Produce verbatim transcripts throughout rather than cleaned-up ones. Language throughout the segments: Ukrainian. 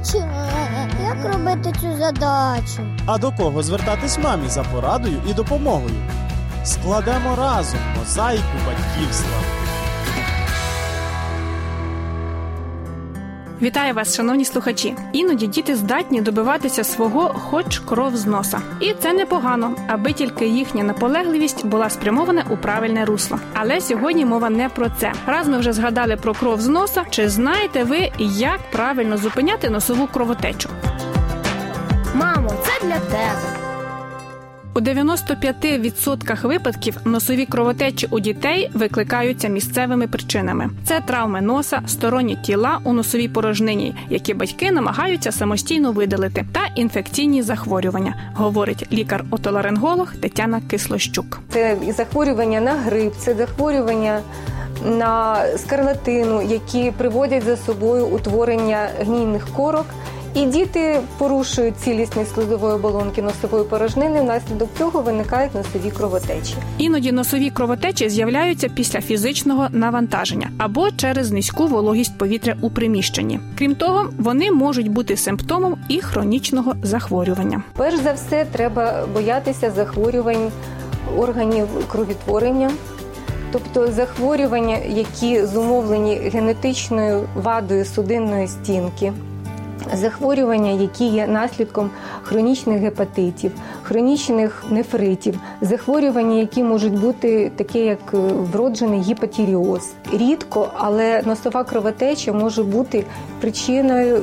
кровотечі. Як робити цю задачу? А до кого звертатись мамі за порадою і допомогою? Складемо разом мозаїку батьківства. Вітаю вас, шановні слухачі! Іноді діти здатні добиватися свого хоч кров з носа. І це непогано, аби тільки їхня наполегливість була спрямована у правильне русло. Але сьогодні мова не про це. Раз ми вже згадали про кров з носа, чи знаєте ви, як правильно зупиняти носову кровотечу? Мамо, це для тебе. У дев'яносто п'ять відсотків випадків носові кровотечі у дітей викликаються місцевими причинами. Це травми носа, сторонні тіла у носовій порожнині, які батьки намагаються самостійно видалити, та інфекційні захворювання, говорить лікар-отоларинголог Тетяна Кислощук. Це захворювання на грип, це захворювання на скарлатину, які приводять за собою утворення гнійних корок. І діти порушують цілісність слизової оболонки носової порожнини, внаслідок цього виникають носові кровотечі. Іноді носові кровотечі з'являються після фізичного навантаження або через низьку вологість повітря у приміщенні. Крім того, вони можуть бути симптомом і хронічного захворювання. Перш за все, треба боятися захворювань органів кровотворення, тобто захворювання, які зумовлені генетичною вадою судинної стінки, захворювання, які є наслідком хронічних гепатитів, хронічних нефритів, захворювання, які можуть бути такі, як вроджений гіпотиріоз. Рідко, але носова кровотеча може бути причиною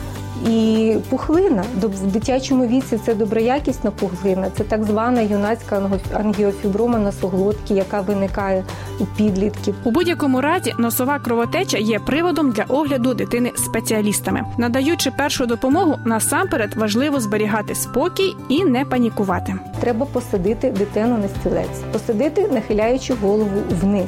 і пухлина. В дитячому віці це доброякісна пухлина, це так звана юнацька ангіофіброма носоглотки, яка виникає у підлітків. У будь-якому разі носова кровотеча є приводом для огляду дитини спеціалістами. Надаючи першу допомогу, насамперед важливо зберігати спокій і не панікувати. Треба посадити дитину на стілець, посадити, нахиляючи голову вниз.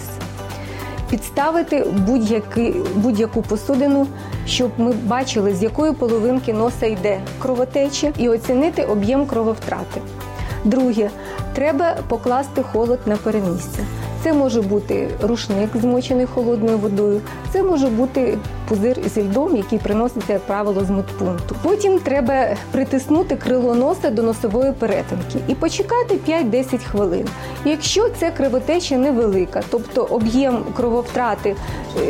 Підставити будь-яку посудину, щоб ми бачили, з якої половинки носа йде кровотеча, і оцінити об'єм крововтрати. Друге, треба покласти холод на перемістя. Це може бути рушник, змочений холодною водою, це може бути пузир зі льдом, який приноситься, як правило, з медпункту. Потім треба притиснути крило носа до носової перетинки і почекати п'ять-десять хвилин. Якщо ця кровотеча невелика, тобто об'єм крововтрати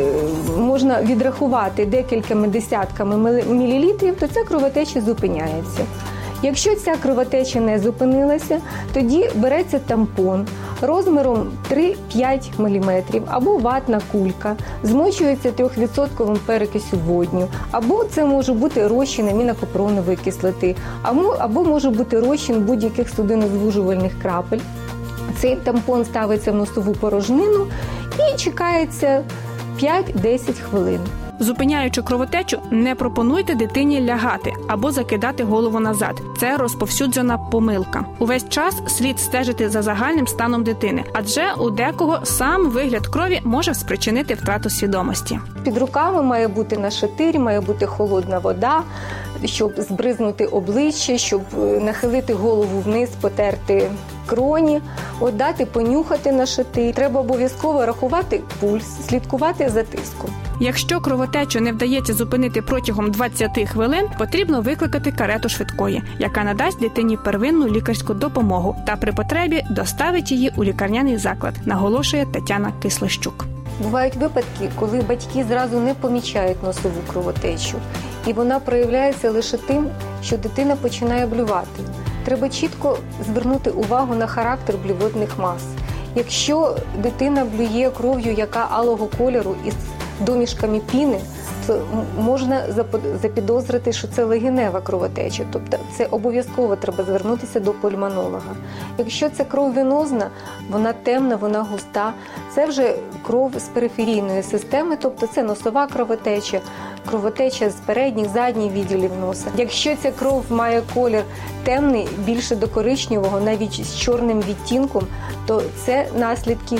можна відрахувати декількома десятками мілілітрів, то ця кровотеча зупиняється. Якщо ця кровотеча не зупинилася, тоді береться тампон розміром три-п'ять міліметрів або ватна кулька, змочується трьохвідсотковим перекисю водню, або це може бути розчин амінокапронової кислоти, або, або може бути розчин будь-яких судинозвужувальних крапель. Цей тампон ставиться в носову порожнину і чекається п'ять-десять хвилин. Зупиняючи кровотечу, не пропонуйте дитині лягати або закидати голову назад. Це розповсюджена помилка. Увесь час слід стежити за загальним станом дитини, адже у декого сам вигляд крові може спричинити втрату свідомості. Під руками має бути нашатир, має бути холодна вода, щоб збризнути обличчя, щоб нахилити голову вниз, потерти кроні, от дати понюхати нашатир. Треба обов'язково рахувати пульс, слідкувати за тиском. Якщо кровотечу не вдається зупинити протягом двадцять хвилин, потрібно викликати карету швидкої, яка надасть дитині первинну лікарську допомогу та при потребі доставить її у лікарняний заклад, наголошує Тетяна Кислощук. Бувають випадки, коли батьки зразу не помічають носову кровотечу, і вона проявляється лише тим, що дитина починає блювати. Треба чітко звернути увагу на характер блювотних мас. Якщо дитина блює кров'ю, яка алого кольору із домішками піни, то можна запідозрити, що це легенева кровотеча. Тобто це обов'язково треба звернутися до пульмонолога. Якщо це кров венозна, вона темна, вона густа, це вже кров з периферійної системи, тобто це носова кровотеча, кровотеча з передніх, задніх відділів носа. Якщо ця кров має колір темний, більше до коричневого, навіть з чорним відтінком, то це наслідки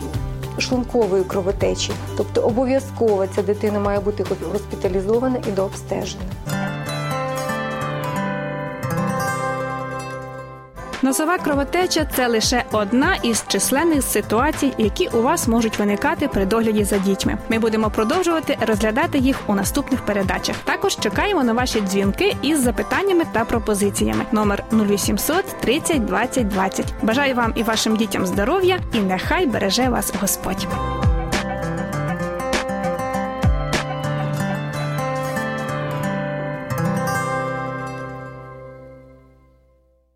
шлункової кровотечі. Тобто обов'язково ця дитина має бути госпіталізована і дообстежена. Носова кровотеча – це лише одна із численних ситуацій, які у вас можуть виникати при догляді за дітьми. Ми будемо продовжувати розглядати їх у наступних передачах. Також чекаємо на ваші дзвінки із запитаннями та пропозиціями. Номер нуль вісімсот тридцять двадцять двадцять. Бажаю вам і вашим дітям здоров'я, і нехай береже вас Господь.